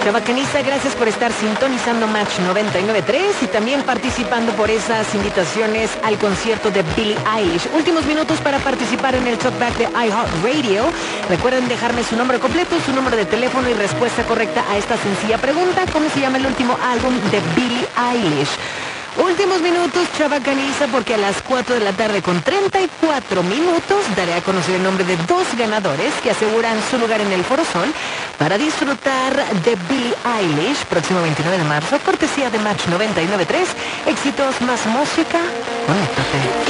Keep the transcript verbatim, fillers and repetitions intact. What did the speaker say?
Chavacaniza, gracias por estar sintonizando Match noventa y nueve punto tres y también participando por esas invitaciones al concierto de Billie Eilish. Últimos minutos para participar en el Talkback de iHeartRadio. Recuerden dejarme su nombre completo, su número de teléfono y respuesta correcta a esta sencilla pregunta. ¿Cómo se llama el último álbum de Billie Eilish? Últimos minutos, Chavacaniza, porque a las cuatro de la tarde con treinta y cuatro minutos daré a conocer el nombre de dos ganadores que aseguran su lugar en el Foro Sol para disfrutar de Billie Eilish próximo veintinueve de marzo, cortesía de Match noventa y nueve punto tres. Éxitos más música. Conéctate.